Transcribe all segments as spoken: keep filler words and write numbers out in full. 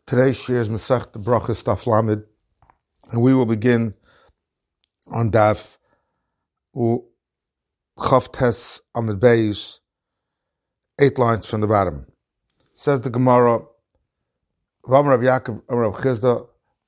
Today's shir is Masech the Brachas Daf Lamed, and we will begin on Daf U Chavtes Amid Beis, eight lines from the bottom. Says the Gemara, Vam Rav Yaakov Rav Chizda,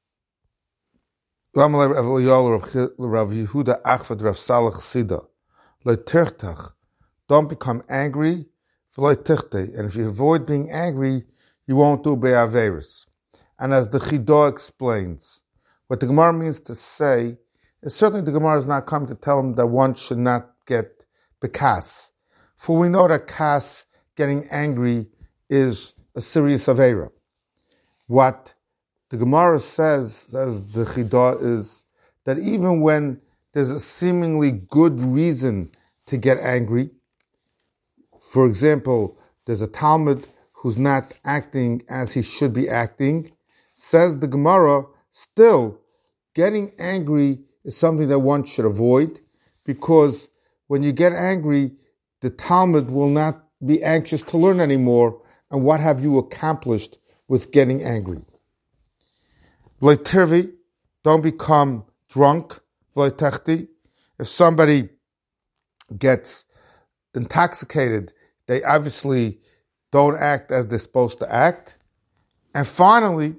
Vam Rav Yol Rav Yehuda Achvad Rav Salach Sida, Le Tirtach, don't become angry, and if you avoid being angry, you won't do be'averis. And as the Chidah explains, what the Gemara means to say is certainly the Gemara is not coming to tell him that one should not get bekas. For we know that kas, getting angry, is a serious avera. What the Gemara says, says the Chidah, is that even when there's a seemingly good reason to get angry, for example, there's a Talmud who's not acting as he should be acting, says the Gemara, still, getting angry is something that one should avoid, because when you get angry, the Talmud will not be anxious to learn anymore, and what have you accomplished with getting angry? V'leitervi, don't become drunk. V'leitechti, if somebody gets intoxicated, they obviously don't act as they're supposed to act. And finally,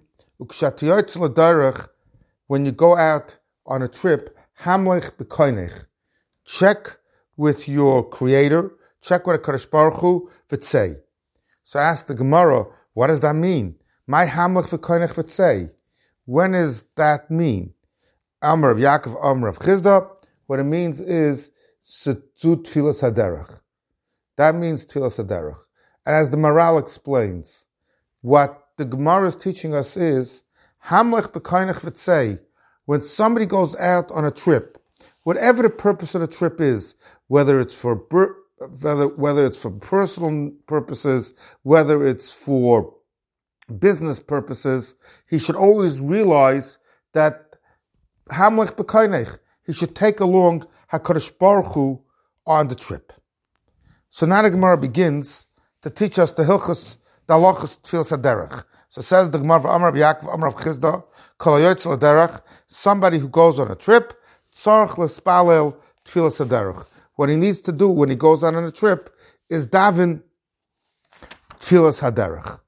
when you go out on a trip, hamlech b'koinech, check with your Creator, check with HaKadosh Baruch Hu, v'tzei. So ask the Gemara, what does that mean? My hamlech b'koinech v'tzei. When does that mean? Amar of Yaakov, Amar of Chizda. What it means is setu tfilas haderech. That means tfilas haderech. And as the Maral explains, what the Gemara is teaching us is hamlech b'koinech v'tzei. When somebody goes out on a trip, whatever the purpose of the trip is, whether it's for whether whether it's for personal purposes, whether it's for business purposes, he should always realize that hamlech b'koinech, he should take along HaKadosh Baruch Hu on the trip. So now the Gemara begins to teach us the hilchos, the halachos tfilas haderech. So says the Gemara, Amar Yaakov, Amar Chizda, Kol hayotzel haderech, somebody who goes on a trip, tzarich l'spalel tfilas haderech. What he needs to do when he goes on a trip is daven tfilas haderech.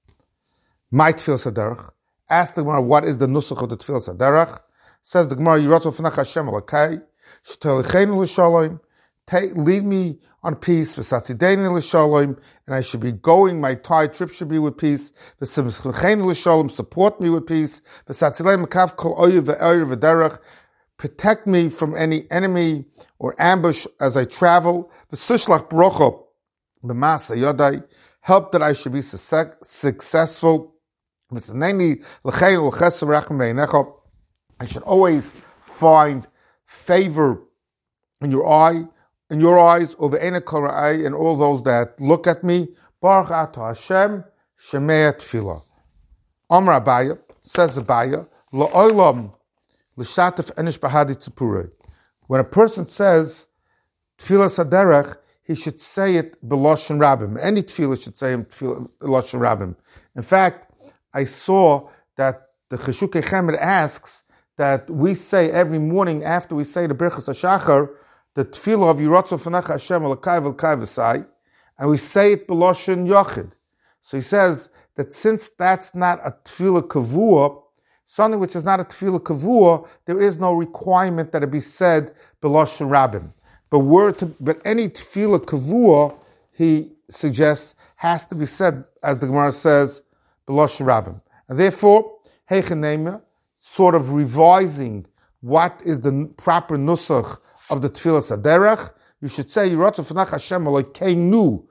My tfilas haderech. Ask the Gemara, what is the nusach of the tfilas haderech? Says the Gemara, Yiratzon f'nach Hashem alakai, shetolichenu l'shalom, lead me on peace, v'satzideini l'shalom, and I should be going, my Thai trip should be with peace, v'simchenu l'shalom, support me with peace, v'satzilei mekav kol oyev ve'oyev v'derech, protect me from any enemy or ambush as I travel, v'sishlach brocha b'masa yodai, help that I should be successful, v'saneni l'cheinu l'chesed rachem be'einecha, I should always find favor in your eye, in your eyes, over Enekol Ra'ai, and all those that look at me. Baruch Ato Hashem, Shemei Tefillah. Amar Abaya, says Abaya, La'olam, L'shatef Enish Bahadi Tzipurei. When a person says Tefillah Saderech, he should say it B'Loshen Rabbim. Any Tefillah should say him B'Loshen Rabbim. In fact, I saw that the Cheshukei Chemed asks that we say every morning after we say the Birchas HaShachar, the tefillah of Yiratzon f'nach Hashem alakai v'lkai v'sai, and we say it b'loshen yochid. So he says that since that's not a tefillah kavua, something which is not a tefillah kavua, there is no requirement that it be said b'loshen rabbim. But word to, but any tefillah kavua, he suggests, has to be said, as the Gemara says, b'loshen rabbim. And therefore, heichen sort of revising what is the proper nusach of the tefillas haderech, you should say Yiratzon f'nach Hashem alekeinu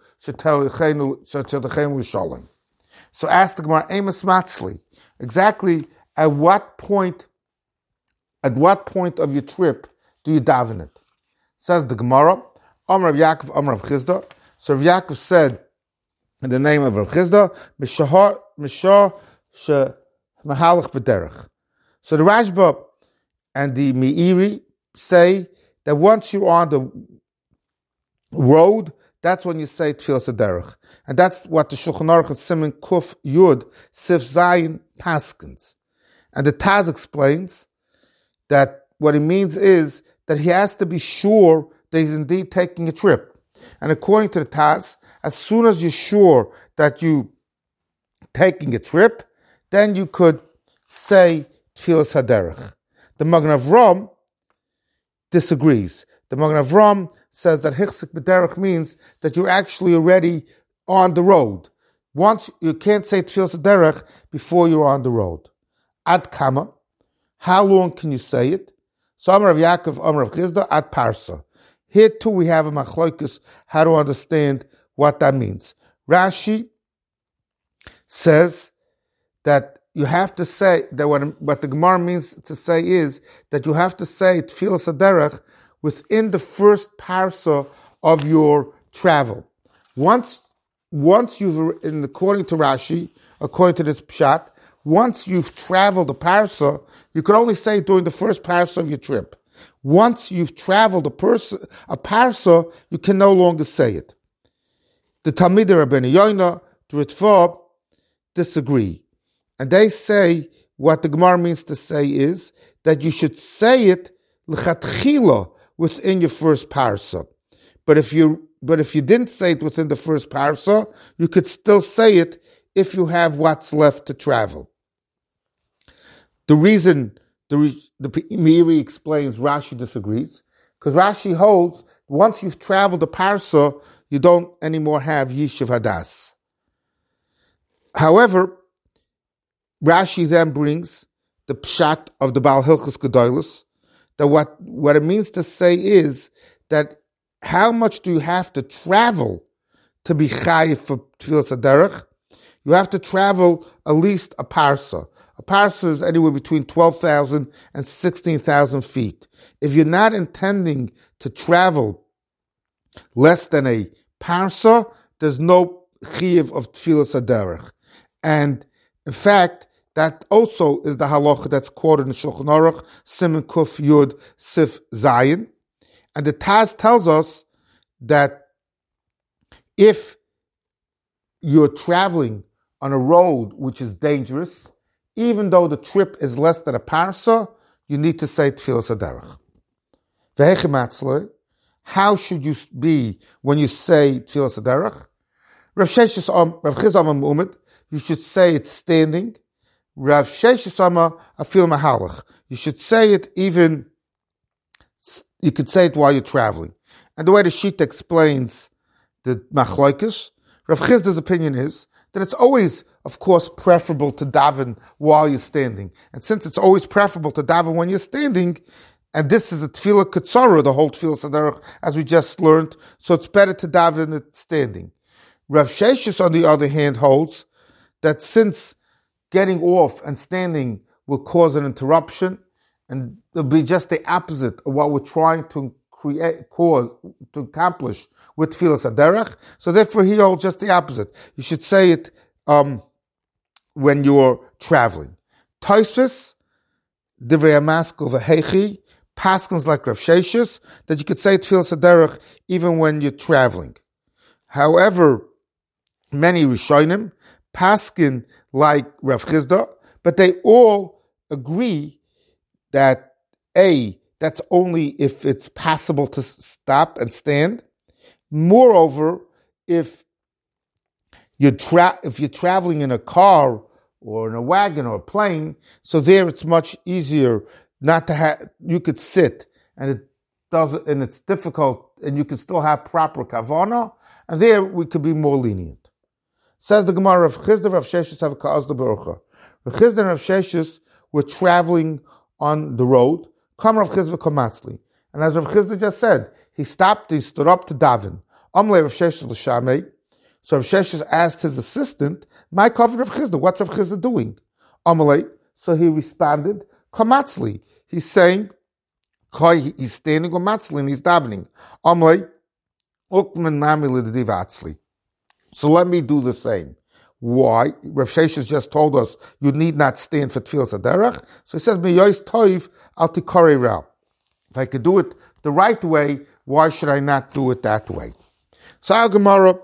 shetelecheinu l'shalom. So ask the Gemara, Amos Matzli, exactly at what point, at what point of your trip do you daven it? Says the Gemara, Amar Rav Yaakov, Amar Rav Chizda. So Rav Yaakov said in the name of Rav Chizda, Mishah Mishah she mahalach b'derech. So the Rashba and the Meiri say that once you're on the road, that's when you say Tfilas HaDerech. And that's what the Shulchan Aruch at Siman Kuf Yud Sif Zayin paskins. And the Taz explains that what it means is that he has to be sure that he's indeed taking a trip. And according to the Taz, as soon as you're sure that you're taking a trip, then you could say Tfilas HaDerech. The Magen Avram disagrees. The Magen Avram says that Hichzik B'derech means that you're actually already on the road. Once you can't say Tfilas HaDerech before you're on the road. Ad Kama, how long can you say it? So Amar of Yaakov, Amar of Chizda, Ad Parsa. Here too we have a machlokus how to understand what that means. Rashi says that you have to say that what, what the Gemara means to say is that you have to say Tfilas HaDerech within the first parsa of your travel. Once, once you've, in according to Rashi, according to this pshat, once you've traveled a parsa, you could only say it during the first parsa of your trip. Once you've traveled a, pers- a parsa, you can no longer say it. The Talmidei Rabbeinu Yoina, the Ritva, disagree. And they say what the Gemara means to say is that you should say it l'chatchila within your first parsa. But if you but if you didn't say it within the first parsa, you could still say it if you have what's left to travel. The reason the the Meiri explains Rashi disagrees because Rashi holds once you've traveled a parsa, you don't anymore have Yishuv Hadas. However, Rashi then brings the pshat of the Baal Hilchos Gedolos, that what, what it means to say is that how much do you have to travel to be chayiv for Tfilas HaDerech? You have to travel at least a parsa. A parsa is anywhere between twelve thousand and sixteen thousand feet. If you're not intending to travel less than a parsa, there's no chayiv of Tfilas HaDerech. And in fact, that also is the halacha that's quoted in Shulchan Aruch, Siman Kuf Yud Sif Zayin. And the Taz tells us that if you're traveling on a road which is dangerous, even though the trip is less than a parsa, you need to say Tfilas HaDerech. V'hechim, how should you be when you say Tfilas HaDerech? Rav Sheshes Rav Chizda Amar, you should say it standing. Rav Sheshes Amar Afil Mahalach. You should say it even, you could say it while you're traveling. And the way the Shita explains the Machloikis, Rav Chizda's opinion is that it's always, of course, preferable to daven while you're standing. And since it's always preferable to daven when you're standing, and this is a tefillah ketzara, the whole tefillah Saderach, as we just learned, so it's better to daven it standing. Rav Sheshes, on the other hand, holds that since getting off and standing will cause an interruption, and it'll be just the opposite of what we're trying to create, cause, to accomplish with Tfilas HaDerech. So therefore, he holds just the opposite. You should say it um, when you're traveling. Tosfos, Divrei HaMaskil v'Hechi, paskins like Rav Sheshes, that you could say Tfilas HaDerech even when you're traveling. However, many Rishonim paskin like Rav Chizda, but they all agree that A, that's only if it's possible to stop and stand. Moreover, if you're, tra- if you're traveling in a car or in a wagon or a plane, so there it's much easier not to have, you could sit and it doesn't, and it's difficult and you can still have proper kavana, and there we could be more lenient. Says the Gemara, Rav Chizda, Rav Sheshes have a ka'az the barucha. Rav Chizda and Rav Sheshes were traveling on the road. Come Rav Chizda Komatzli. And as Rav Chizda just said, he stopped, he stood up to daven. Amle Rav Sheshes l'shamei. So Rav Sheshes asked his assistant, my cover Rav Chizda, what's Rav Chizda doing? Amle. So he responded, Komatzli. He's saying, he's standing on Matzli and he's davening. Amle. Ukman nami l'divatzli. So let me do the same. Why? Rav Sheshes just told us you need not stand for Tfilas HaDerech. So he says, Miyois toiv al tikori ra. If I could do it the right way, why should I not do it that way? So our Gemara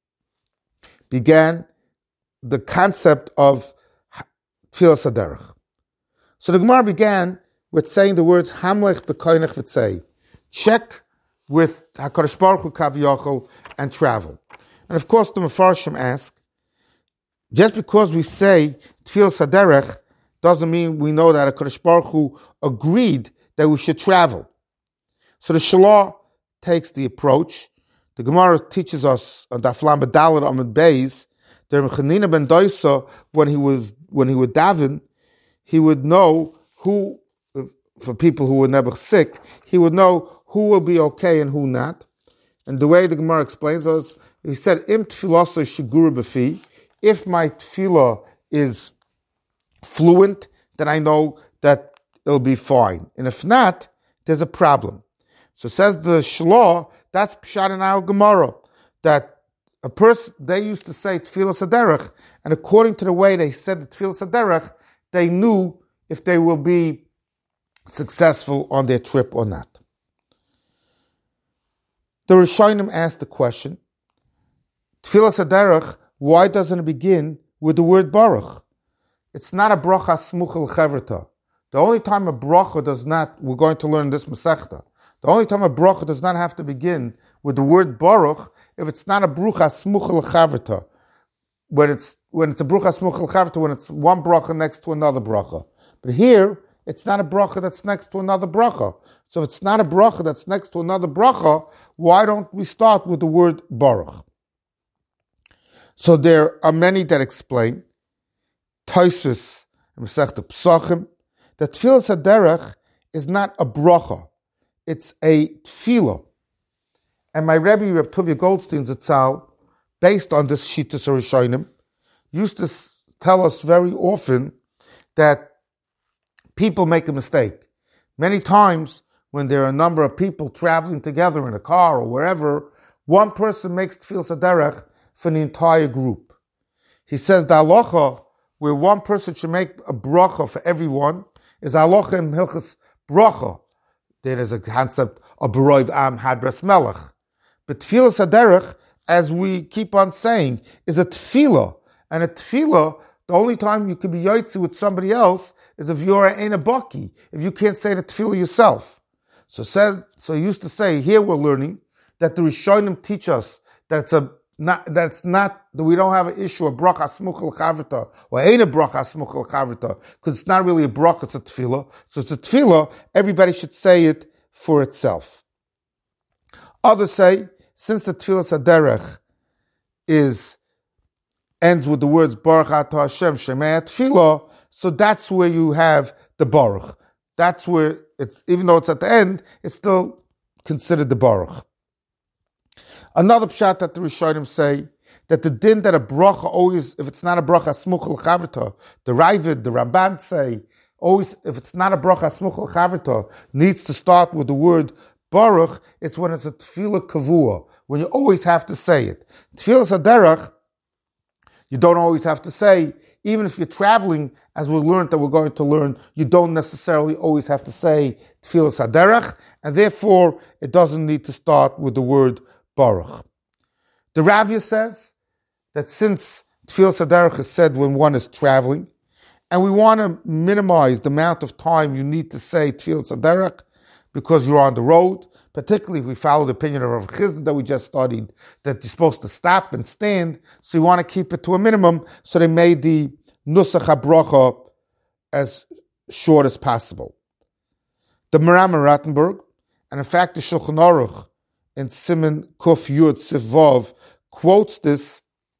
began the concept of Tfilas HaDerech. So the Gemara began with saying the words Hamlech v'koinech v'tzei. Check with HaKadosh Baruch Hu Kaviyachol and travel. And of course the Mefarshim ask, just because we say Tfilas HaDerech doesn't mean we know that HaKadosh Baruch Hu agreed that we should travel. So the Shalah takes the approach. The Gemara teaches us on Daf Lamed Daled Amud Beis that Chanina ben Doisa, when he was when he would daven, he would know who, for people who were never sick, he would know who will be okay and who not. And the way the Gemara explains us, he said, Im tefilasa shigura b'fi, if my tefillah is fluent, then I know that it'll be fine. And if not, there's a problem. So says the Shalah, that's Pshat in our Gemara, that a person, they used to say Tfilas HaDerech, and according to the way they said the Tfilas HaDerech, they knew if they will be successful on their trip or not. The Rishonim asked the question, Tfilas HaDerech, why doesn't it begin with the word Baruch? It's not a bracha smuch l'chevrta. The only time a bracha does not, we're going to learn this Masechta, the only time a bracha does not have to begin with the word Baruch, if it's not a brucha smuch l'chavrta, when it's when it's a brucha smuch l'chavrta, when it's one bracha next to another bracha. But here, it's not a bracha that's next to another bracha. So if it's not a bracha that's next to another bracha, why don't we start with the word Baruch? So there are many that explain, Tosfos and Masechta Pesachim, that Tfilas HaDerech is not a bracha. It's a tefillah. And my Rebbe, Reb Tuvia Goldstein Zatzal, based on this Shittas Rishonim, used to tell us very often that people make a mistake. Many times, when there are a number of people traveling together in a car or wherever, one person makes Tfilas HaDerech for the entire group. He says the halacha, where one person should make a bracha for everyone, is halacha in Hilchas Bracha. There is a concept of B'roiv Am Hadras Melech. But Tfilas HaDerech, as we keep on saying, is a tefillah. And a tefillah, the only time you can be yotzi with somebody else is if you're in a baki, if you can't say the tefillah yourself. So says, so he used to say, here we're learning that the Rishonim teach us that it's a not that's not that we don't have an issue of bracha smuch l'chavrita or ain't a bracha smuch l'chavrita because it's not really a bracha, it's a tefillah. So it's a tefillah. Everybody should say it for itself. Others say, since the Tfilas HaDerech is ends with the words Baruch Atah Hashem Shemei Tefillah, so that's where you have the Baruch. That's where it's, even though it's at the end, it's still considered the Baruch. Another pshat that the Rishonim say, that the din that a bracha always, if it's not a bracha smuch l'chavrita, the Ravid, the Ramban say, always, if it's not a bracha smuch l'chavrita, needs to start with the word Baruch, it's when it's a tefillah kavua, when you always have to say it. Tfilas HaDerech, you don't always have to say, even if you're traveling, as we learned that we're going to learn, you don't necessarily always have to say Tfilas HaDerech, and therefore it doesn't need to start with the word Baruch. The Ravya says that since Tfilas HaDerech is said when one is traveling, and we want to minimize the amount of time you need to say Tfilas HaDerech because you're on the road, particularly if we follow the opinion of Rav Chizda that we just studied, that you're supposed to stop and stand, so you want to keep it to a minimum, so they made the Nusach HaBracha as short as possible. The Maram Rattenberg, and in fact the Shulchan Aruch in Siman Kuf Yud Sif Vav quotes this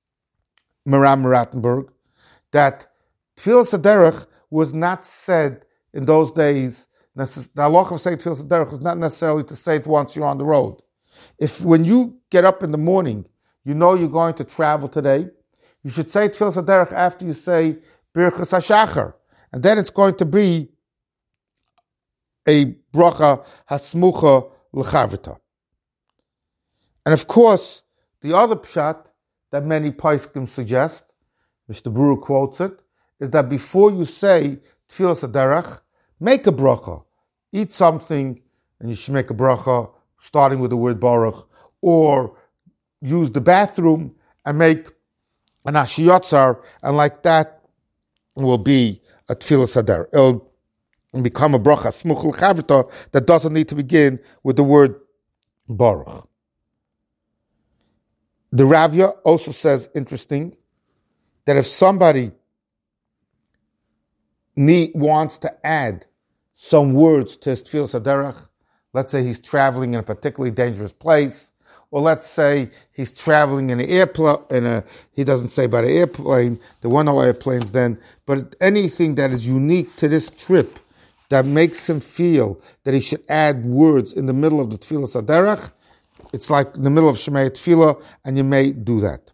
Maram Rattenberg, that Tfilas HaDerech was not said in those days. The halacha of saying Tfilas HaDerech is not necessarily to say it once you're on the road. If when you get up in the morning, you know you're going to travel today, you should say Tfilas HaDerech after you say Birchas HaShachar, and then it's going to be a bracha hasmucha l'chavrita. And of course, the other pshat that many poskim suggest, Mister Brewer quotes it, is that before you say Tfilas HaDerech, make a bracha. Eat something, and you should make a bracha, starting with the word Baruch, or use the bathroom and make an ashiyotzar, and like that will be a tefillas haderech. It'll become a bracha smuch l'chavrita that doesn't need to begin with the word baruch. The Ravya also says, interesting, that if somebody need, wants to add some words to his tefillas haderech, let's say he's traveling in a particularly dangerous place, or let's say he's traveling in an airplane, in a, he doesn't say about an airplane, there were no airplanes then, but anything that is unique to this trip that makes him feel that he should add words in the middle of the tefillas haderech, it's like in the middle of Shemay Tefillah, and you may do that.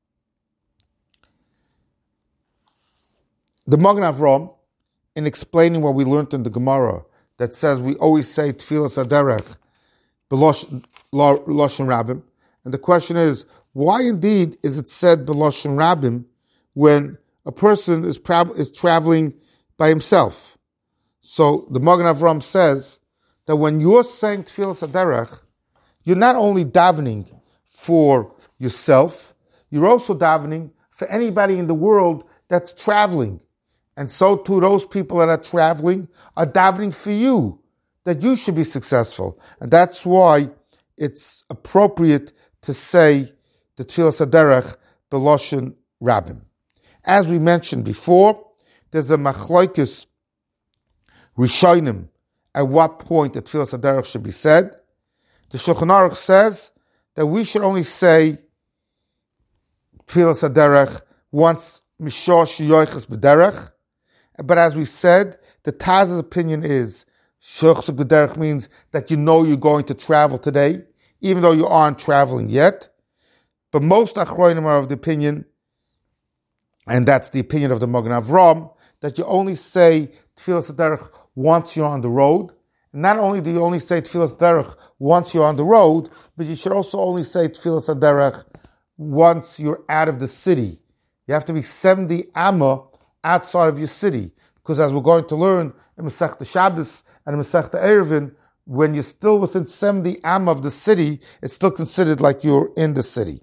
The Magen Avraham, in explaining what we learned in the Gemara, that says we always say tefillas haderech b'loshen rabim, and the question is, why indeed is it said b'loshen rabim when a person is, pra- is traveling by himself? So the Magen Avraham says that when you're saying tefillas haderech, you're not only davening for yourself, you're also davening for anybody in the world that's traveling. And so too, those people that are traveling are davening for you, that you should be successful. And that's why it's appropriate to say the tefillas haderech b'loshen rabim. As we mentioned before, there's a machlokes rishonim at what point the tefillas haderech should be said. The Shulchan Aruch says that we should only say tefillas haderech once mishor sheyoiches b'derech. But as we said, the Taz's opinion is sheyoiches b'derech means that you know you're going to travel today, even though you aren't traveling yet. But most achronim are of the opinion, and that's the opinion of the Magen Avraham, that you only say tefillas haderech once you're on the road. Not only do you only say tefillas haderech once you're on the road, but you should also only say tefillas haderech once you're out of the city. You have to be seventy amma outside of your city, because as we're going to learn in Masechta Shabbos and in Masechta Eruvin, when you're still within seventy amma of the city, it's still considered like you're in the city.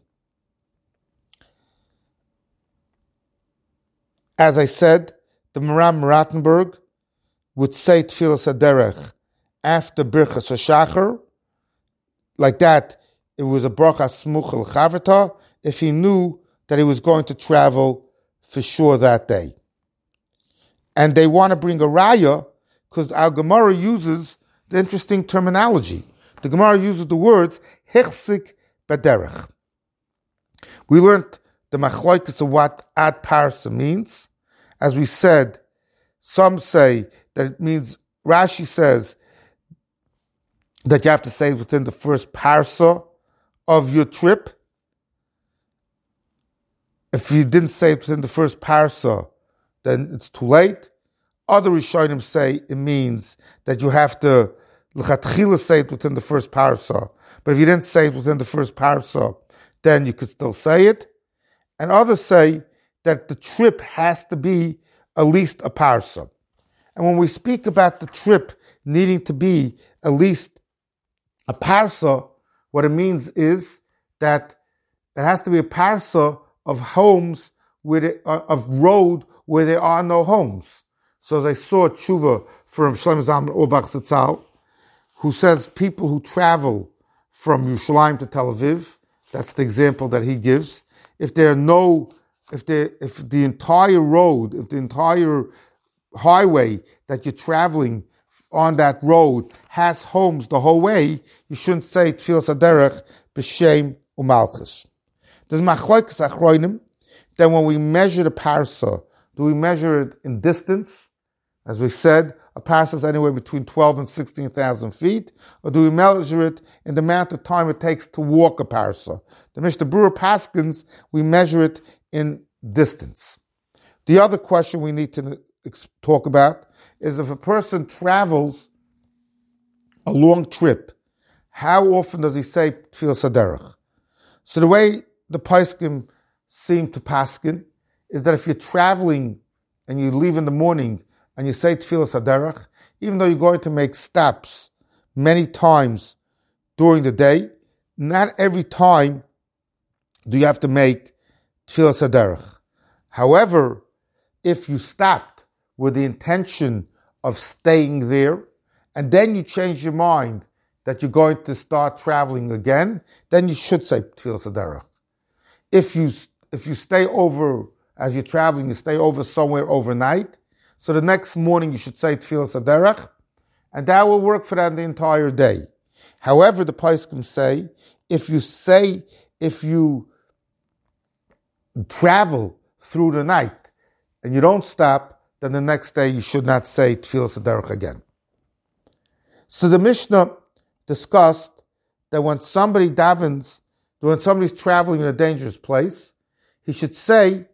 As I said, the Maram Rattenberg would say tefillas haderech after Birchas HaShachar, like that, it was a bracha smuch l'chavrita, if he knew that he was going to travel for sure that day. And they want to bring a raya, because our Gemara uses the interesting terminology. The Gemara uses the words hichsik b'derech. We learned the machlokes of what ad parsa means. As we said, some say that it means, Rashi says, that you have to say within the first parsa of your trip. If you didn't say it within the first parsa, then it's too late. Other Rishonim say it means that you have to l'chatchila say it within the first parsa. But if you didn't say it within the first parsa, then you could still say it. And others say that the trip has to be at least a parsa. And when we speak about the trip needing to be at least a parsa, what it means is that it has to be a parsa of homes where they, uh, of road where there are no homes. So as I saw a tshuva from Shlomo Zalman Auerbach Zatzal, who says people who travel from Yerushalayim to Tel Aviv, that's the example that he gives. If there are no, if there, if the entire road, if the entire highway that you're traveling on that road has homes the whole way, you shouldn't say tefillas haderech b'shem u'malchus. There's machlokes achronim that when we measure the parsa, do we measure it in distance? As we said, a parsa is anywhere between twelve and sixteen thousand feet, or do we measure it in the amount of time it takes to walk a parsa? The Mishnah Berurah Paskins, we measure it in distance. The other question we need to talk about is if a person travels a long trip, how often does he say tefillas haderech? So the way the Paiskim seem to paskin is that if you're traveling and you leave in the morning and you say tefillas haderech, even though you're going to make stops many times during the day, not every time do you have to make Tfilas Haderech. However, if you stopped with the intention of staying there, and then you change your mind that you're going to start traveling again, then you should say Tfilas Haderech. If you if you stay over, as you're traveling, you stay over somewhere overnight, so the next morning you should say Tfilas Haderech, and that will work for that the entire day. However, the Poskim say, if you say, if you travel through the night and you don't stop, then the next day you should not say Tfilas Haderech again. So the Mishnah discussed that when somebody davens, when somebody's traveling in a dangerous place, he should say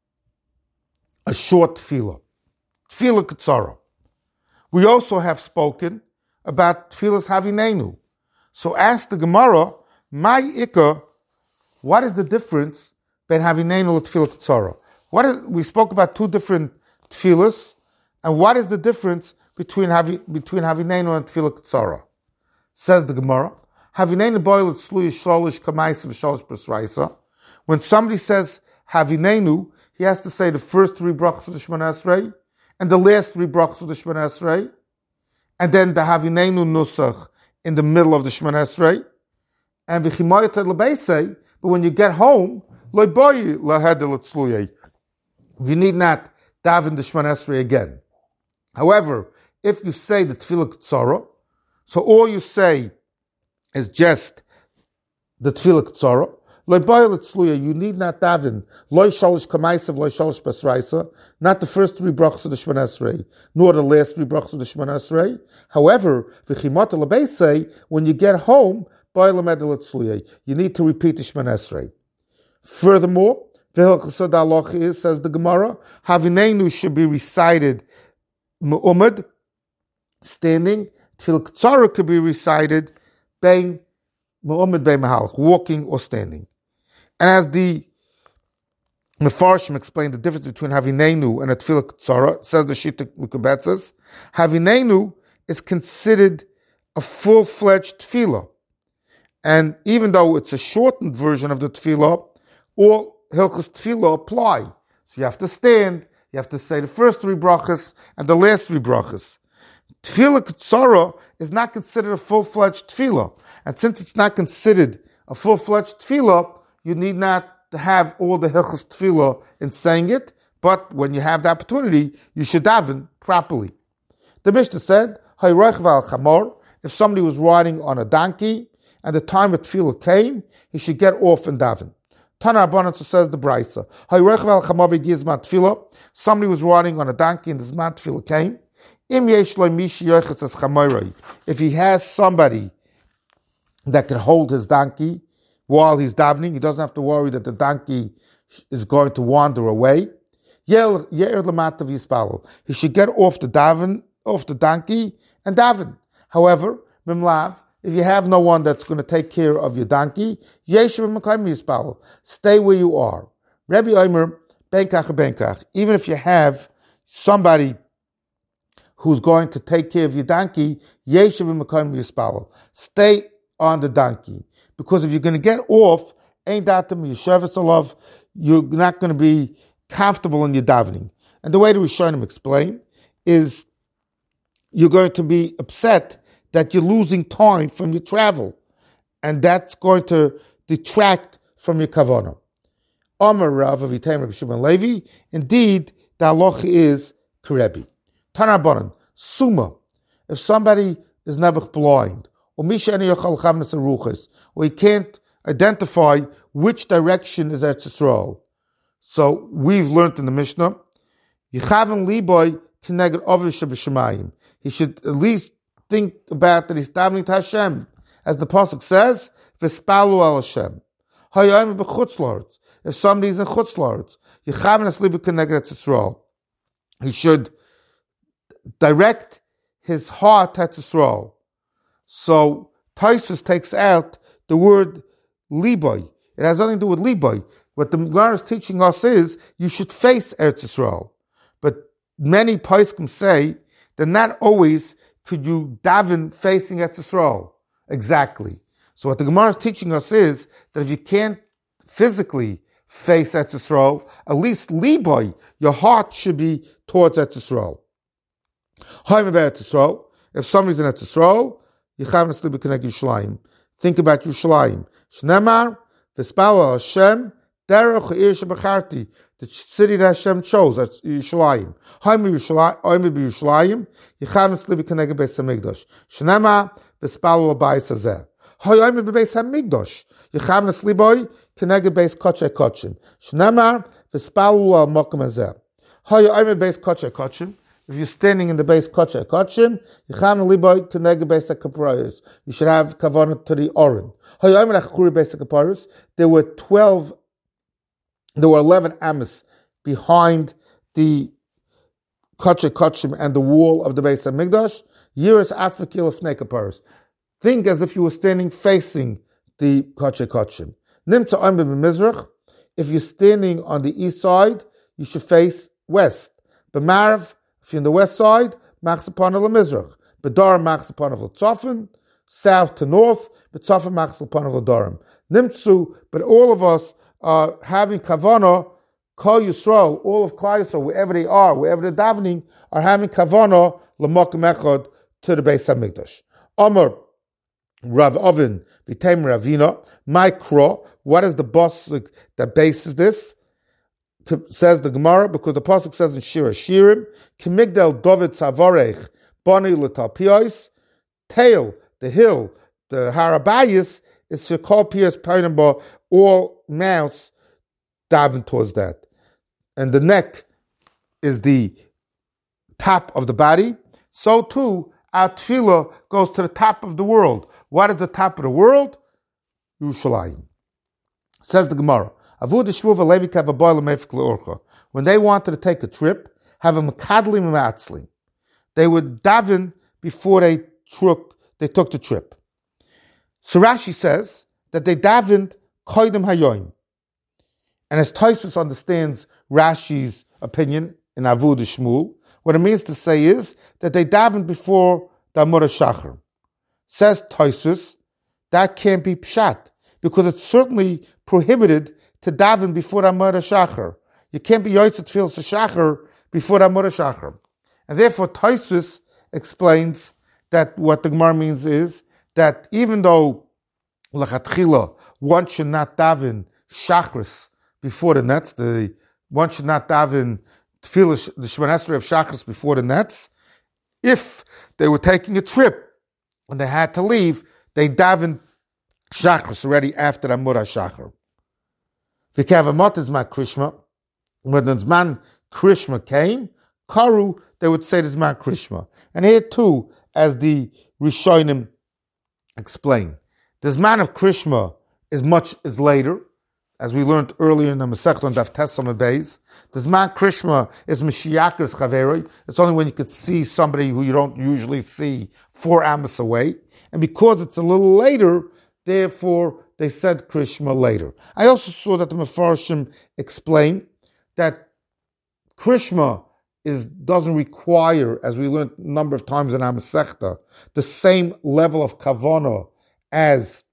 a short tefillah. Tefillah Ketzara. We also have spoken about Tfilas Havinenu. So ask the Gemara, my Ikka, what is the difference between Havinenu and Tfilah Ketzara? What is, we spoke about two different Tfilas, and what is the difference between Havi, between Havinenu and Tfilah Ketzara? Says the Gemara, Havinenu boilet sluy sholish kamaisa v'sholish b'sraisa. When somebody says Havinenu, he has to say the first three brachos of the Shemona Esrei, and the last three brachos of the Shemona Esrei, and then the Havinenu nusach in the middle of the Shemona Esrei, and v'chimayot lebeisei. But when you get home, loy boyi lahedel etzluyei. You need not daven the Shemona Esrei again. However, if you say the Tfilah Ketzara, so all you say is just the Tfilah Ketzara, loy boyi letzluyei, you need not daven loy shalish kamaisav, loy shalish basraisa, not the first three brachos of the Shemona Esrei, nor the last three brachos of the Shemona Esrei. However, v'chimata lebeisei, when you get home, boyi lamedel etzluyei, you need to repeat the Shemona Esrei. Furthermore, v'hilchasod halacha is, says the Gemara, Havinenu should be recited me'umad, standing. Tfilah Ketzara could be recited bein me'umad bein mahalach, walking or standing. And as the Mefarshim explained the difference between Havinenu and a Tfilah Ketzara, says the Shita Mekubetzes, Havinenu is considered a full-fledged tefillah. And even though it's a shortened version of the tefillah, all Hilchos Tefillah apply. So you have to stand, you have to say the first three brachas and the last three brachas. Tfilah Ketzara is not considered a full-fledged tefillah. And since it's not considered a full-fledged tefillah, you need not to have all the Hilchos Tefillah in saying it, but when you have the opportunity, you should daven properly. The Mishnah said, if somebody was riding on a donkey and the time of tefillah came, he should get off and daven. Tana Rabbanan, so says the Brisa. Somebody was riding on a donkey and the Zman tefillah came. If he has somebody that can hold his donkey while he's davening, he doesn't have to worry that the donkey is going to wander away. He should get off the daven, off the donkey and daven. However, Mimlav, if you have no one that's going to take care of your donkey, stay where you are. Rabbi Omer, benkach benkach. Even if you have somebody who's going to take care of your donkey, stay on the donkey. Because if you're going to get off, ain't that you're not going to be comfortable in your davening. And the way the Rishonim explain is you're going to be upset that you're losing time from your travel, and that's going to detract from your kavanah. Amar Rav Avitam Rabbi Shimon Levi, indeed, the halacha is Karebi. Tana Baran, Suma, if somebody is never blind, or he can't identify which direction is Eretz Yisrael. So we've learned in the Mishnah, Yichavim liboy kineged ovish b'shemayim. He should at least think about that he's davening to Hashem, as the pasuk says, "V'spalu al Hashem." Hayom b'chutz lords. If somebody is in chutz lords, Yichavim aslibu kineged Eretz Yisrael. He should direct his heart at Yisrael. So Tosfos takes out the word liboy. It has nothing to do with liboy. What the Gemara is teaching us is you should face Eretz Yisrael. But many poskim say that not always could you daven facing Eretz Yisrael exactly. So what the Gemara is teaching us is that if you can't physically face Eretz Yisrael, at least liboy, your heart should be towards Eretz Yisrael. If somebody's in Eretz Yisrael, think about Yerushalayim. Shnemar, v'spal Hashem, derech ha'ir shebacharti, the city that Hashem chose, that's Yerushalayim. Ha'im b'Yerushalayim, yichav etzli b'keneged beis hamikdash. Shnemar, v'spal b'bayis hazeh. Ha'im b'beis hamikdash, yichav etzli boy, keneged beis kotche kotchim. Shnemar, v'spal al-mokum hazeh. Ha'im b'beis kotche kotchim. If you're standing in the base kotche kotchim, you should have kavanah to the oren. There were twelve, there were eleven amos behind the kotche kotchim and the wall of the base of Migdash. Yiras atzmakil of snake kaparos. Think as if you were standing facing the kotche kotchim. Nimtza oim b'mizrach. If you're standing on the east side, you should face west. B'marav. If you're on the west side, machs upon el mizrach. Bedarim machs upon el tzofim, south to north, betzofim machs upon el darim. Nimtzu, but all of us are having kavana, kol Yisrael, all of Klal Yisrael, wherever they are, wherever they're davening, are having kavana l'makom echad to the Beis Hamikdash. Amar Rav Ovin v'teim Ravina, my kro. What is the pasuk that bases this? Says the Gemara, because the pasuk says in Shir Hashirim, Kimigdal David Savarech Bani L'Talpios, tail, the hill, the Harabayas is Shekol Pias Painamba, all mounts daven towards that. And the neck is the top of the body. So too, our tefillah goes to the top of the world. What is the top of the world? Yerushalayim. Says the Gemara. When they wanted to take a trip, have a makadlim matzlim. They would daven before they took they took the trip. So Rashi says that they davened koydem hayoim. And as Tosfos understands Rashi's opinion in Avud Shmuel, what it means to say is that they davened before the Amud Shachar. Says Tosfos, that can't be pshat, because it's certainly prohibited to daven before Amud Shachar. You can't be Yotzei Tfilas Shachar before Amud Shachar. And therefore Tosfos explains that what the Gemara means is that even though L'chatchila, one should not daven Shachris before the nets, the one should not daven Tfilas, the Shemona Esrei of Shachris before the nets, if they were taking a trip and they had to leave, they davened Shachris already after Amud Shachar. V'kavamot is my Krishma. When the Zman Krishma came, Karu, they would say the Zman Krishma. And here too, as the Rishonim explain, the Zman of Krishma is much is later, as we learned earlier in the Masechta on Daf Tes Amud Beis. The Zman Krishma is Mashiach's Chaveroi. It's only when you could see somebody who you don't usually see four amos away. And because it's a little later, therefore, they said Krishma later. I also saw that the Mefarshim explain that Krishma is doesn't require, as we learned a number of times in our Masechta, the same level of kavana as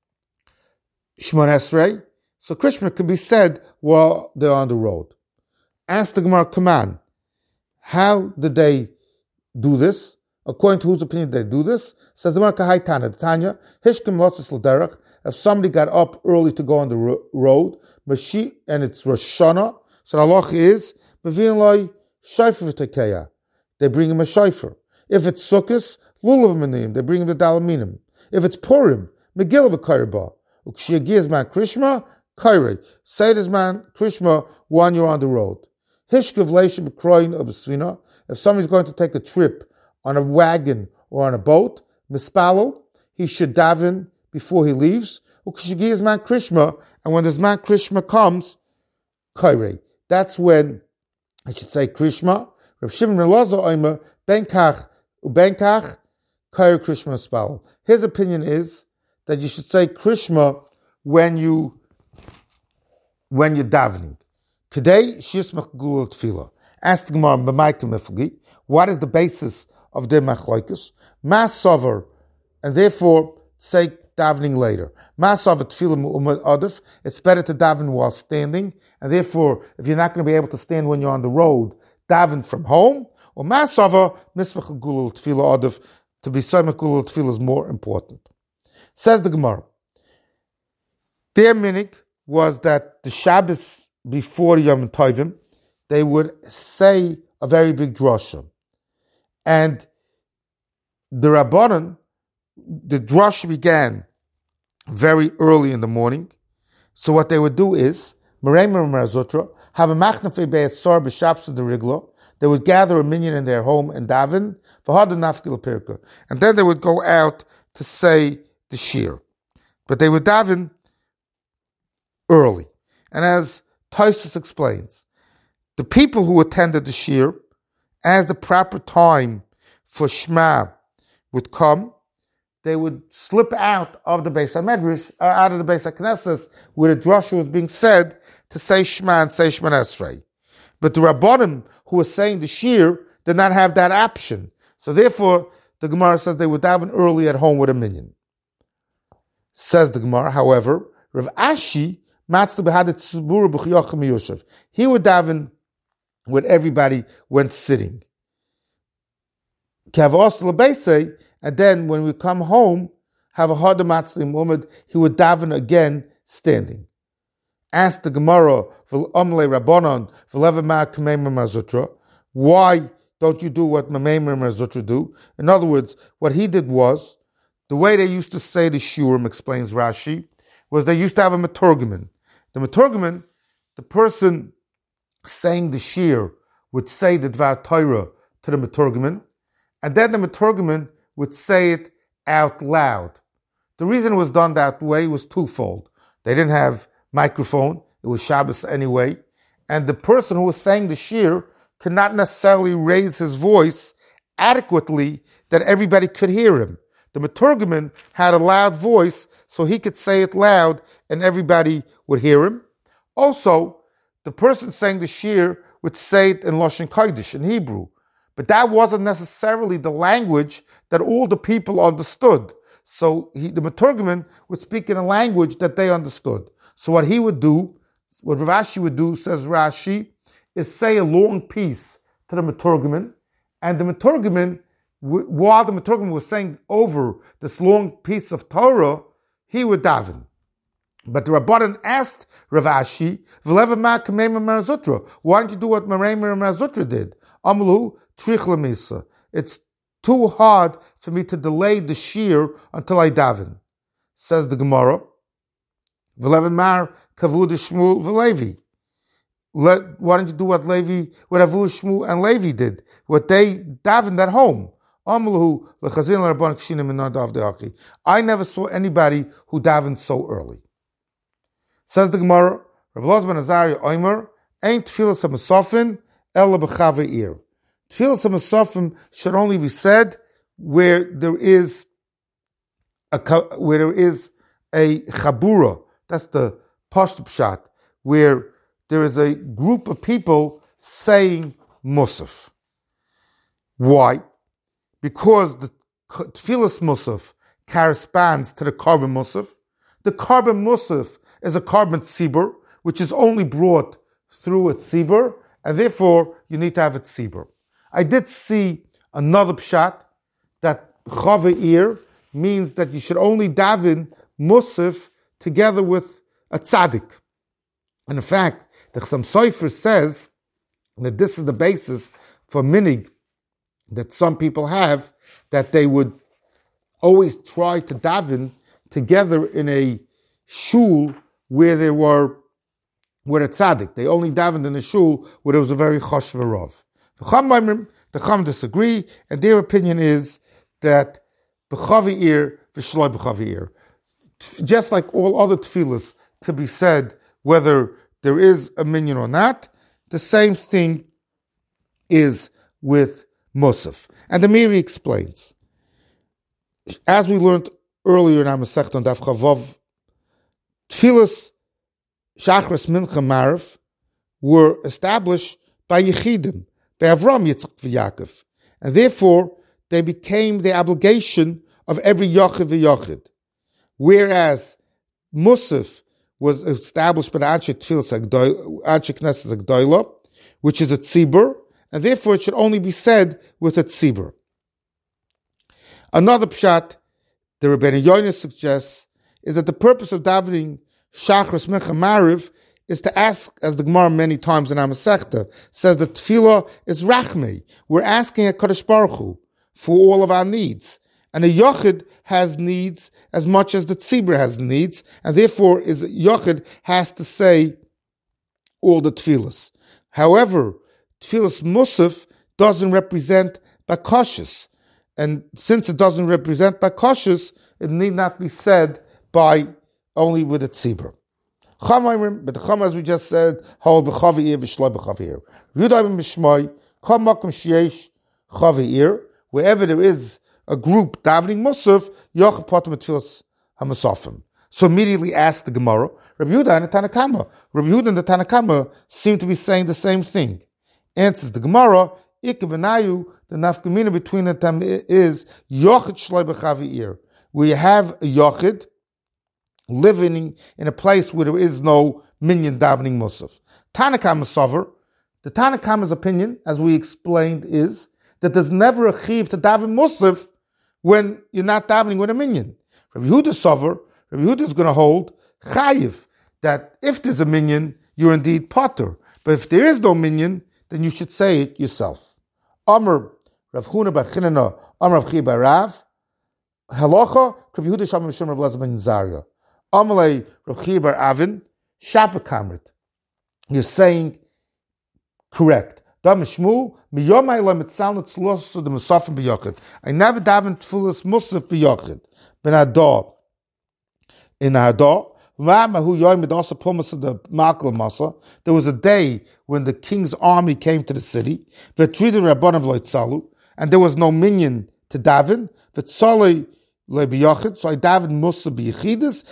Shemona Esrei. So Krishma can be said while they're on the road. Ask the Gemara, come on, how did they do this? According to whose opinion they do this? Says the Gemara, Kahai Tana, the Tanya, Hishkim Lotzis L'derech. If somebody got up early to go on the ro- road, and it's Rosh Hashanah, so the halacha is, they bring him a shayfer. If it's Sukkos, lulav minim, they bring him the dalaminim. If it's Purim, Megillah v'kairba. Ukshiyagiz man Krishma, kairei. Say this man Krishma when you're on the road. Hishkav leishim b'kroin of svina. If somebody's going to take a trip on a wagon or on a boat, mispalo, he should daven before he leaves. Ukshiyagiz man Krishma, and when this man Krishma comes, kairei. That's when I should say Krishma. Rav Shimon ben Elazar oimer benkach ubenkach kair Krishma spal. His opinion is that you should say Krishma when you when you're davening. Today shishmach gulul tefillah. Ask the Gemara b'maykim mifgi. What is the basis of their machlokes? Mas sover, and therefore say davening later. Masav tefillah mu'umad adif. It's better to daven while standing, and therefore, if you're not going to be able to stand when you're on the road, daven from home. Or masava misvach gulul tefillah adif. To be soymach gulul tefillah is more important. Says the Gemara. Their minig was that the Shabbos before Yom Tovim, they would say a very big drasha. And the Rabbanan, the drasha began very early in the morning. So what they would do is, Meremer Merazotra, have a machnafei be'esar b'shabbos de rigla. They would gather a minyan in their home and daven, v'hada nafkil pirka. And then they would go out to say the shir. But they would daven early. And as Tosfos explains, the people who attended the shir, as the proper time for Shema would come, they would slip out of the Beis HaMedrash, uh, out of the Beis HaKnesses, where the drasha was being said, to say Shema and say Shema Esrei. But the Rabbanim who were saying the shir did not have that option. So therefore, the Gemara says they would daven early at home with a minyan. Says the Gemara, however, Rav Ashi, he would daven when everybody went sitting. And then when we come home, have a harder matzli moment, he would daven again standing. Ask the Gemara, why don't you do what Mameimer Mazutra do? In other words, what he did was, the way they used to say the shurim, explains Rashi, was they used to have a meturgeman. The meturgeman, the person saying the shir, would say the Dvar Torah to the meturgeman, and then the meturgeman would say it out loud. The reason it was done that way was twofold. They didn't have microphone, it was Shabbos anyway, and the person who was saying the shir could not necessarily raise his voice adequately that everybody could hear him. The meturgeman had a loud voice, so he could say it loud and everybody would hear him. Also, the person saying the shir would say it in Lashon Kodesh, in Hebrew. But that wasn't necessarily the language that all the people understood. So he, the meturgeman would speak in a language that they understood. So what he would do, what Rav Ashi would do, says Rashi, is say a long piece to the meturgeman, and the meturgeman, while the meturgeman was saying over this long piece of Torah, he would daven. But the Rabbanan asked Rav Ashi, why don't you do what Meremer Merazotra did? Amalu trich lemisa. It's too hard for me to delay the shir until I daven. Says the Gemara, V'leven mar kavud Shmuel v'Levi. Let, why don't you do what Levi, what Avu, Shmuel, and Levi did? What they davened at home. I never saw anybody who davened so early. Says the Gemara, Rabbi Elazar ben Azariah Omer, ain't tefillas hamasofim ela b'chava ir. Tefillas hamasofim should only be said where there is a where there is a chabura. That's the pashut pshat, where there is a group of people saying musaf. Why? Because the tefillas musaf corresponds to the carbon musaf. The carbon musaf is a carbon tzibur, which is only brought through a tzibur, and therefore you need to have a tzibur. I did see another pshat that chava'ir means that you should only daven musaf together with a tzaddik. And in fact, the Chassam Sofer says that this is the basis for minig that some people have, that they would always try to daven together in a shul where there were, where a tzaddik. They only davened in a shul where there was a very chosh v'rov. The Chum disagree, and their opinion is that b'chava'ir v'shloi b'chava'ir. Just like all other tefillas could be said whether there is a minyan or not, the same thing is with musaf. And the Miri explains, as we learned earlier in our Masechta on Daf Chavav, tefillas Shachris Mincha Marav were established by Yechidim, by Avram, Yitzchak, v'Yaakov, and therefore they became the obligation of every Yochid v'Yochid. Whereas Musaf was established by the Anshe Tfilas Anshe Knesset Agdoila, which is a tzibur, and therefore it should only be said with a tzibur. Another pshat the Rebbeinu Yonis suggests is that the purpose of davening Shachris Mincha Mariv is to ask, as the Gemara many times in Amasechta says, that tefillah is rachmei. We're asking HaKadosh Baruch Hu for all of our needs. And a yochid has needs as much as the tzibur has needs, and therefore is yochid has to say all the tefillahs. However, tefillahs musaf doesn't represent bakashis, and since it doesn't represent bakashis, it need not be said by only with a tzibur. Chamayim, but the Chama, as we just said, hold b'chavir v'shloi b'chavir. Yudai b'mishmoi, kam makom sheyesh chavir, wherever there is a group davening musaf, yoch potem tefillas hamasofim. So immediately ask the Gemara, Rabbi Yehuda and the Tanna Kama. Rabbi Yehuda and the Tanna Kama seem to be saying the same thing. Answers the Gemara, Ikebenayu, the nafkamina between them is yochid shloi b'chavir, where you have a yochid living in a place where there is no minyan davening musaf. Tanna Kama sover, the Tanna Kama's opinion, as we explained, is that there's never a chiv to daven musaf when you're not davening with a minyan. Rabbi Yehuda sover, Rabbi Yehuda is going to hold chayiv, that if there's a minyan, you're indeed potter. But if there is no minyan, then you should say it yourself. Amr Rav Huna bar Chinana, Amr Rav Chi bar Rav, halacha, Rabbi Yehuda shalom Mishum Rav Elazar ben Zaria. Amalei Rav Chi bar Avin, Shapa Kamrit. You're saying correct. I never davened tefillas musaf b'yochid. Ben Adar. In Adar, there was a day when the king's army came to the city, and there was no minyan to daven. So I davened musaf b'yechidus.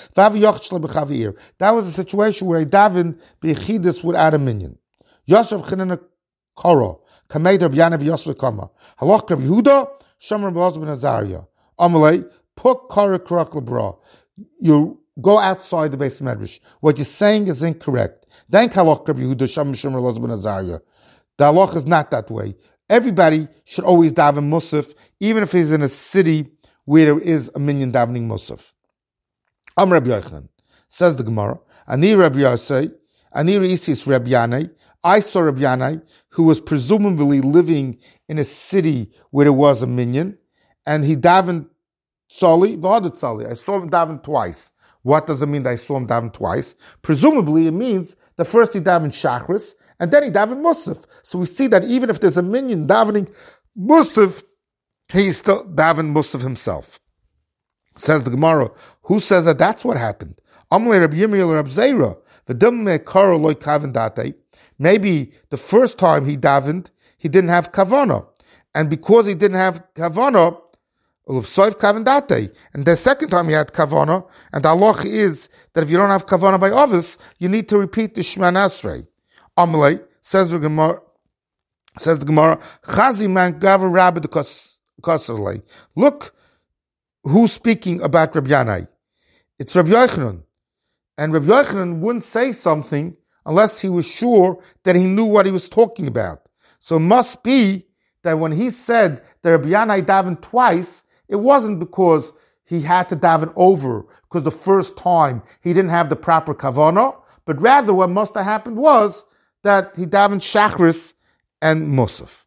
That was a situation where I davened b'yechidus without a minyan. Yosef Chinana Koro, Kamed Rabbi Yana v'Yosef Kama, Halach Rabbi Yehuda, Shomer Rabbi Elazar ben Azariah. Amalei, Puk Kara Karak Lebra. You go outside the base of Medrash. What you're saying is incorrect. Then Halach Rabbi Yehuda, Shomer Shomer Rabbi Elazar ben Azariah. The halach is not that way. Everybody should always daven musaf, even if he's in a city where there is a minyan davening musaf. Am Rabbi Yochanan, says the Gemara, Ani Rabbi Yosei, Ani Reisis Rabbi Yanai. I saw Rabbi Yanai, who was presumably living in a city where there was a minyan, and he davened tzali, v'adat tzali. I saw him daven twice. What does it mean that I saw him daven twice? Presumably it means that first he davened shachris, and then he davened musaf. So we see that even if there's a minyan davening musaf, he still davened musaf himself. Says the Gemara, who says that that's what happened? Amalei Rabbi Yirmiyah Rabbi Zera, v'dam me'karo loy kaven datei. Maybe the first time he davened, he didn't have kavana. And because he didn't have kavana, and the second time he had kavana, and the halach is that if you don't have kavana by others, you need to repeat the Shema Nasrei. Amalei, says the Gemara, says the Gemara, Chazi man gaver rabbi the Kosarlei. Look who's speaking about Rabbi Yanai. It's Rabbi Yochanan. And Rabbi Yochanan wouldn't say something unless he was sure that he knew what he was talking about. So it must be that when he said that Rabbi Yanai davened twice, it wasn't because he had to daven over, because the first time he didn't have the proper kavanah, but rather what must have happened was that he davened shachris and musaf.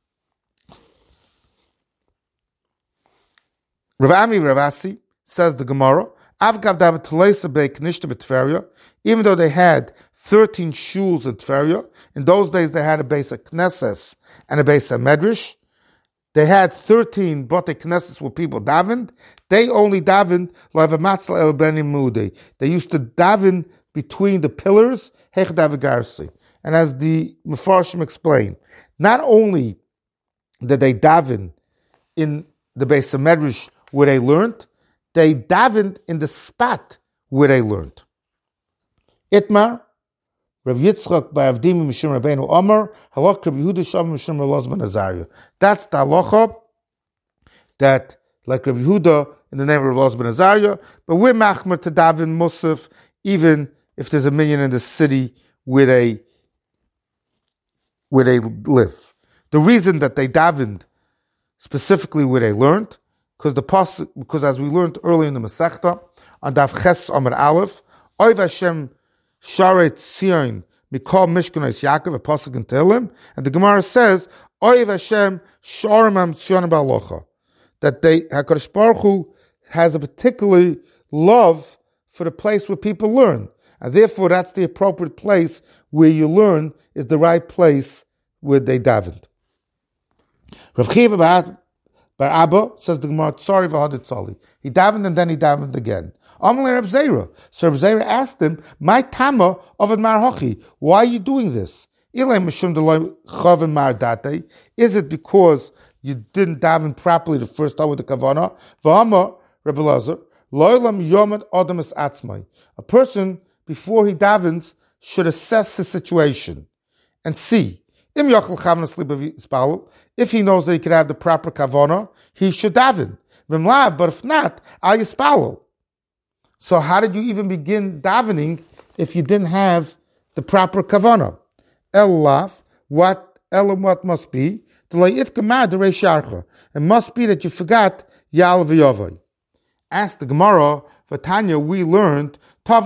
Rav Ami Ravasi says the Gemara, Avgav davet Tleisa be Knishta b'Tveria, even though they had thirteen shuls in Tveria, in those days they had a base of Knesses and a base of Medrash. They had thirteen Bate Knesses where people davened. They only davened Levamatzal El Beni Mudei. They used to daven between the pillars, Hech Davigarsi. And as the Mefarshim explained, not only did they daven in the base of Medrash where they learned, they davened in the spot where they learned. Itmar, Rav Yitzchak by Avdim Mishum Rabbeinu Omer, Halach Rabbi Yehuda Shalom Mishum Elazar ben Azariah. That's the halacha that, like Rabbi Yehuda in the name of Rabbi Elazar ben Azariah, but we're machmer to daven musaf even if there's a million in the city where they where they live. The reason that they davened specifically where they learned, because the pasuk, because as we learned earlier in the Masechta, on Daf Ches Amar Aleph, Oiv Hashem Sharet Tzion Mikol Mishkanos Yaakov, a pasuk in Tehillim, and the Gemara says, Oiv Hashem Sharim Am Tzion Ba'alocha, that they HaKadosh Baruch Hu has a particular love for the place where people learn, and therefore that's the appropriate place where you learn is the right place where they davened. Rav Chiva Bar Abba says the Gemara, sorry v'hadet tzali. He davened and then he davened again. Amalei Reb Zera. So Reb Zera asked him, my tama of Mar Hochi, why are you doing this? Is it because you didn't daven properly the first time with the kavanah? V'amar Reb Elazar, lo'olam yomad adam es atzmai. A person, before he davens, should assess his situation and see. If he knows that he could have the proper kavanah, he should daven. But if not, al yispalel. So how did you even begin davening if you didn't have the proper kavanah? Elav, what elam what must be? It must be that you forgot Yal v'Yavai. Ask the Gemara, Vatanya, we learned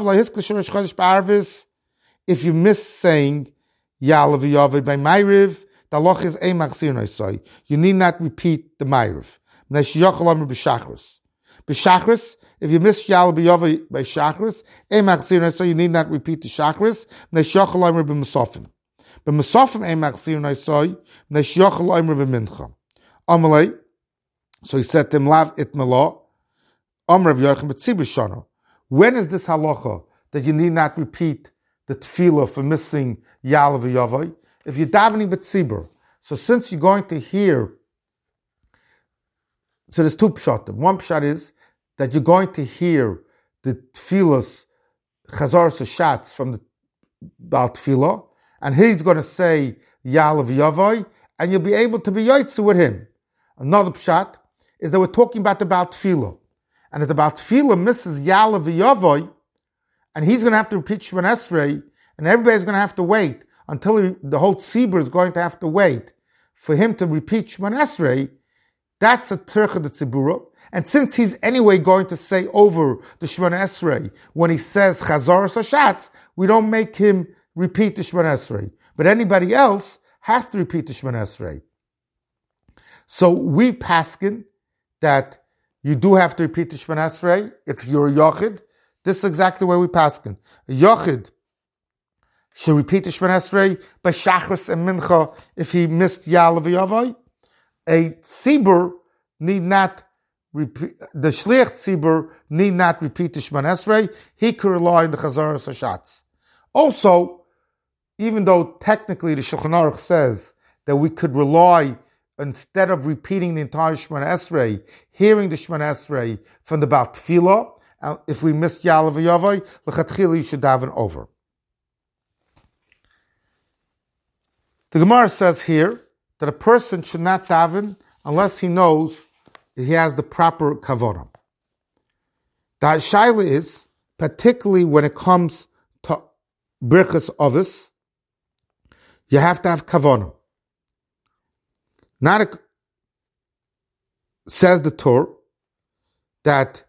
if you miss saying Yal v'Yavai by Ma'ariv, the loch is a machzir noisai. You need not repeat the Ma'ariv. B'shachris. B'shachris, if you miss Yal v'Yavai by Shachris, a machzir noisai, you need not repeat the Shachris. B'shachris b'musafim. B'musafim a machzir noisai, b'shachris b'mincha. Amalei, so he said to him, Lav it malah. Amr Rabbi Yochanan b'tzibur shana. When is this halacha that you need not repeat the tefillah for missing Yal v'Yavai? If you're davening b'tzibur, so since you're going to hear, so there's two pshatim. One pshat is that you're going to hear the tefillahs, chazar sashatz from the Baal Tefillah, and he's going to say Yal v'Yavai, and you'll be able to be yotze with him. Another pshat is that we're talking about the Baal Tefillah. And if the Baal Tefillah misses Yal v'Yavai, and he's going to have to repeat Shemon Esrei, and everybody's going to have to wait until he, the whole tzibur is going to have to wait for him to repeat Shemon Esrei, that's a tercha de tzibura. And since he's anyway going to say over the Shemon Esrei when he says Chazar Sashatz, we don't make him repeat the Shemon Esrei. But anybody else has to repeat the Shemon Esrei. So we paskin that you do have to repeat the Shemon Esrei if you're a Yochid. This is exactly where we paskin. A Yochid should repeat the Shemon Esrei by Shachris and Mincha if he missed Yal v'Yavai. A Tzibur need not repeat, the Shliach Tzibur need not repeat the Shemon Esrei. He could rely on the Chazar Sashatz. Also, even though technically the Shulchan Aruch says that we could rely, instead of repeating the entire Shemon Esrei, hearing the Shemon Esrei from the Baal Tefillah, uh, if we missed Yal v'Yavai, l'chatchila you should daven over. The Gemara says here that a person should not daven unless he knows that he has the proper kavanah. The shaila is, particularly when it comes to birchas avos, you have to have kavanah. Not a, says the Torah that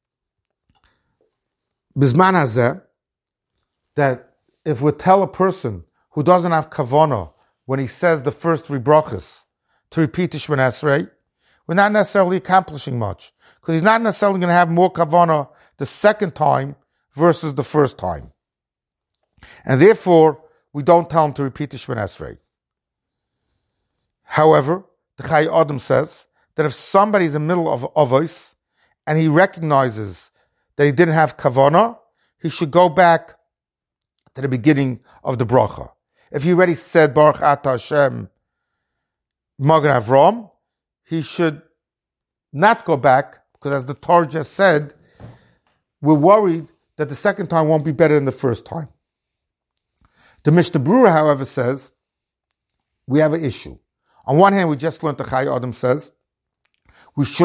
bisman hazeh, that if we tell a person who doesn't have kavanah when he says the first three brachas to repeat the Shemon Esrei, we're not necessarily accomplishing much, because he's not necessarily going to have more kavanah the second time versus the first time. And therefore, we don't tell him to repeat the Shemon Esrei. However, the Chai Adam says that if somebody is in the middle of avos and he recognizes that he didn't have kavanah, he should go back to the beginning of the bracha. If he already said Baruch Ata Hashem Magen Avram, he should not go back, because as the Torah just said, we're worried that the second time won't be better than the first time. The Mishnah Berurah, however, says we have an issue. On one hand, we just learned the Chai Adam says we shouldn't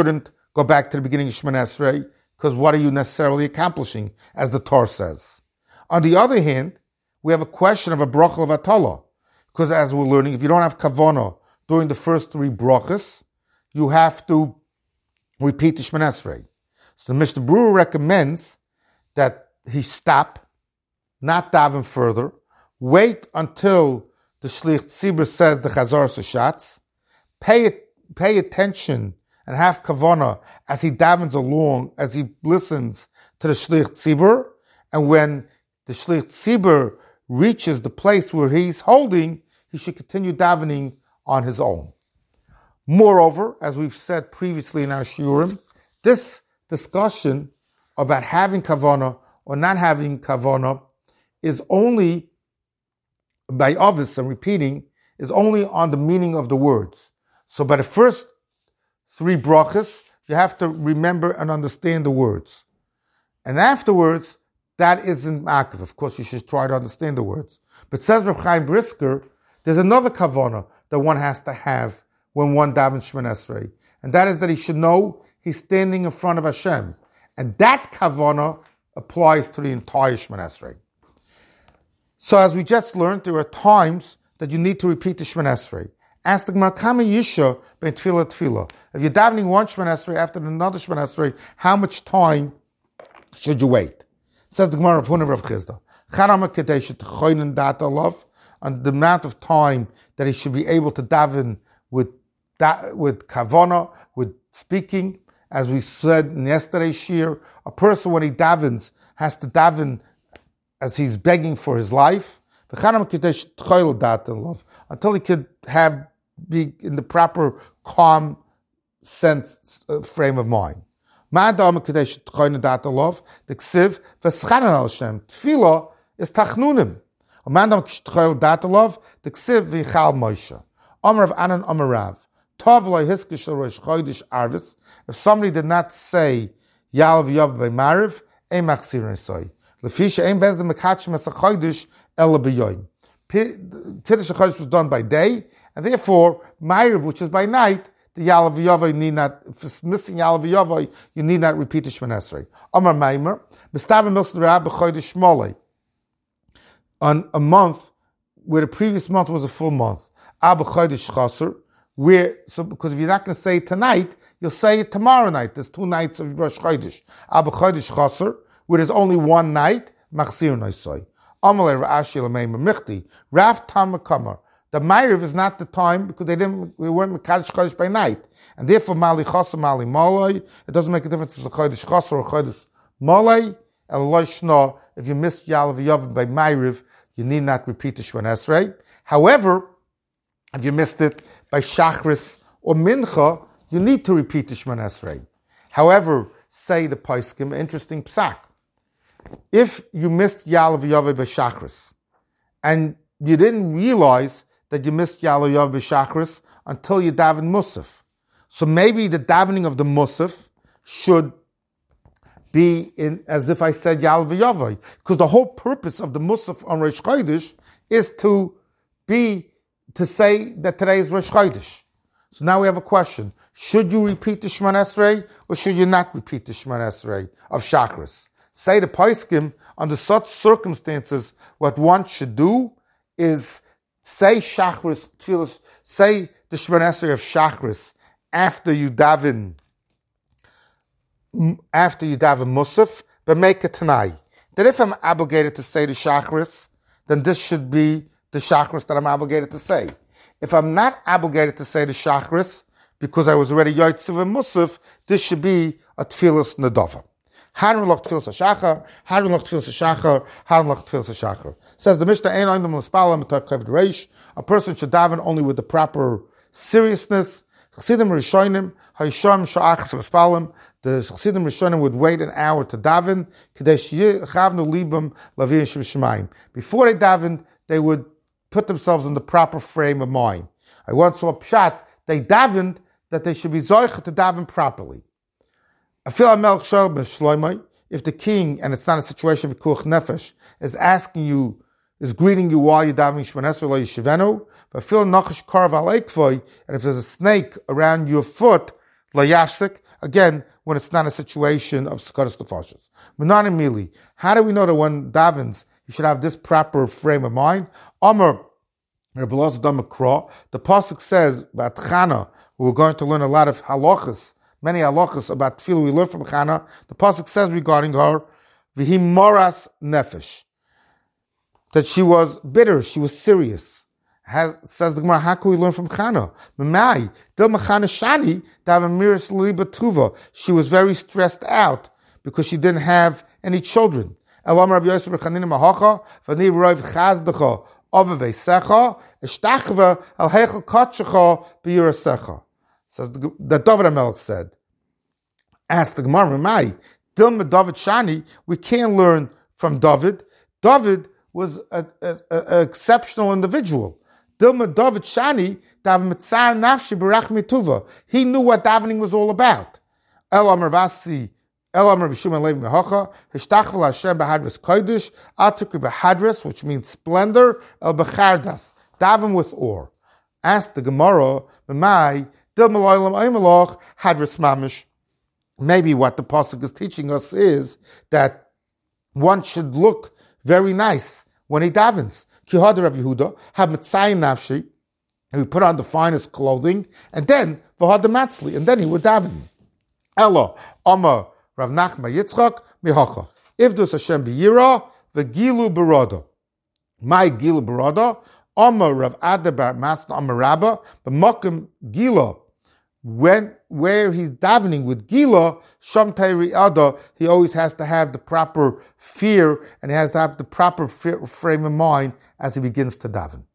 go back to the beginning of Shemoneh Esrei, because what are you necessarily accomplishing, as the Torah says? On the other hand, we have a question of a bracha of Atala, because as we're learning, if you don't have kavanah during the first three brachas, you have to repeat the Shemoneh Esrei. So the Mishnah Berurah recommends that he stop, not daven further, wait until the Shlich Tzibur says the Chazar Sashatz, pay pay attention and have kavanah as he davens along, as he listens to the Shlich Tzibur, and when the Shlich Tzibur reaches the place where he's holding, he should continue davening on his own. Moreover, as we've said previously in our shiurim, this discussion about having kavanah or not having kavanah is only, by obvious and repeating, is only on the meaning of the words. So by the first three brachas, you have to remember and understand the words. And afterwards, that isn't ma'akev. Of course, you should try to understand the words. But says Reb Chaim Brisker, there's another kavanah that one has to have when one davens Shemoneh Esrei, and that is that he should know he's standing in front of Hashem. And that kavanah applies to the entire Shemoneh Esrei. So as we just learned, there are times that you need to repeat the Shemoneh Esrei. Ask the Gemara, Kama Yisha ben Tefillah Tefillah. If you're davening one Shemoneh Esrei after another Shemoneh Esrei, how much time should you wait? Says the Gemara of Huna Rav Chizda. Charama Kadesh Tchoinen Dat Alav, on the amount of time that he should be able to daven with da, with kavanah, with speaking. As we said in yesterday's shir, a person when he davens has to daven as he's begging for his life, until he could have be in the proper calm sense uh, frame of mind. The ksiv tefillah is tachnunim. The ksiv v'chal Moshe. Amar of Anan Amarav. Tov lo hiskish rosh chodesh arvis. If somebody did not say Yal v'yav by Mariv, ein machzir nesoi. Lefisha ein bez the mekachim as a chodesh ela b'yoyim. Kiddush HaChodesh was done by day, and therefore Mariv, which is by night, the Yal v'yav you need not. If it's missing Yal v'yav, you need not repeat the Shemoneh Esrei. Amar Maimer. Mistabim milson rab b'chodesh Shmolei. On a month where the previous month was a full month. Abba Chodesh Chaser, where, so, because if you're not going to say it tonight, you'll say it tomorrow night. There's two nights of Rosh Chodesh. Abba Chodesh Chaser, where there's only one night, Machzir Noisoi. Amalei Ra'ashi L'meim Michti, Rav Tam Kamar. The Ma'ariv is not the time, because they didn't, we weren't Mekadosh Chodesh by night. And therefore, Mali Chaser, Mali Malay, it doesn't make a difference if it's a Chodesh Chaser or Chodesh Malay, Eloi Shna, if you missed Yal V'Yavim by Ma'ariv, you need not repeat the Shemoneh Esrei. However, if you missed it by Shachris or Mincha, you need to repeat the Shemoneh Esrei. However, say the Paiskim, interesting psak. If you missed Yal V'Yaveh by Shachris, and you didn't realize that you missed Yal V'Yaveh by Shachris until you daven Musaf, so maybe the davening of the Musaf should be in as if I said Yal V'Yaveh, because the whole purpose of the Musaf on Rosh Chodesh is to be to say that today is Rosh Chodesh. So now we have a question. Should you repeat the Shemoneh Esrei or should you not repeat the Shemoneh Esrei of Shachris? Say the Paiskim, under such circumstances, what one should do is say Shachris, tefillah, say the Shemoneh Esrei of Shachris after you daven, after you daven Musaf, but make it Tanai. That if I'm obligated to say the Shachris, then this should be the Shachris that I'm obligated to say. If I'm not obligated to say the Shachris, because I was already Yoitziv and Musaf, this should be a Tfilas Nadava. Hadron loch Tfilas HaShachar, Hadron loch Tfilas HaShachar, Hadron loch Tfilas HaShachar. Says the Mishnah, Ein oimdom l'spala m'tar kavod reish. A person should daven only with the proper seriousness. Chasidim Rishonim, Hayisham Sha'achas V'spalim. The Chasidim Rishonim would wait an hour to daven. K'dei sheyichavnu libam laviyah sh'v'shemayim. Before they davened, they would put themselves in the proper frame of mind. I once saw a pshat, they davened that they should be zoich to daven properly. If the king, and it's not a situation with kuch nefesh, is asking you, is greeting you while you're davening Shemoneh Esrei lo yishivenu, but feel nachash karv al ekvoi, and if there's a snake around your foot, La yafsik, again, when it's not a situation of Sekaras Nefashos. Menani Mili, how do we know that when davens, you should have this proper frame of mind? Amar, the pasuk says about Chana, we're going to learn a lot of halachas, many halachas about tefillah we learn from Chana. The pasuk says regarding her, v'hi moras nefesh, that she was bitter, she was serious. Has, says the Gemara, how can we learn from Chana? Memai, dil mechana shani, davamiris liba tuva. She was very stressed out because she didn't have any children. Elam Rabbi Yosef b'chanina mahacha, v'ni roiv chazdecha, ovavei secha, eshtachva al heichel kotchecha b'yirasecha. Says the, the David HaMelech said, asked the Gemara, Memai, dil me David shani, we can't learn from David. David was an exceptional individual. Dilma David Shani, Dav Mitzar Nafshi Barach Mituva. He knew what davening was all about. El Amar Vasi, El Amar B'Shum Lev Mehocha, Hishtachvel Hashem B'Hadras Kodesh, Atukri B'Hadras, which means splendor, El B'Chardas, daven with awe. Asked the Gemara, B'mai, Dilma Loilam Aymalach, Hadras Mamish. Maybe what the pasuk is teaching us is that one should look very nice when he davens. Kihad Rav Yehuda had mitzayin nafshi. He would put on the finest clothing, and then v'had matzli, and then he would daven. Ella Amar Rav Nachma Yitzchak mihacha. Ivdus Hashem b'yira v'gilu barada. My gilu barada. Amar Rav Ada bar Masna Amar Rabba b'makim gila. When where he's davening with Gila, Sham Tairi Ada, he always has to have the proper fear and he has to have the proper frame of mind as he begins to daven.